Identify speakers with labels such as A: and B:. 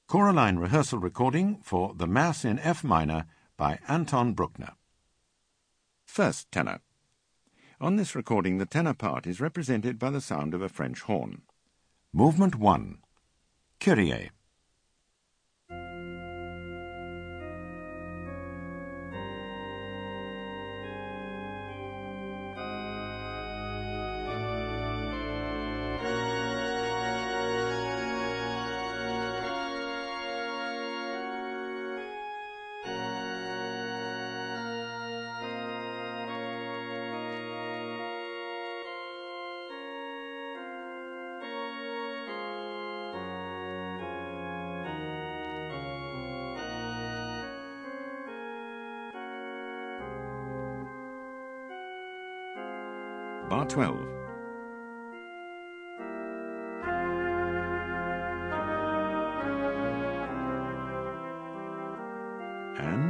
A: Choraline rehearsal recording for The Mass in F minor by Anton Bruckner. First tenor. On this recording, the tenor part is represented by the sound of a French horn. Movement 1. Kyrie. Bar 12. And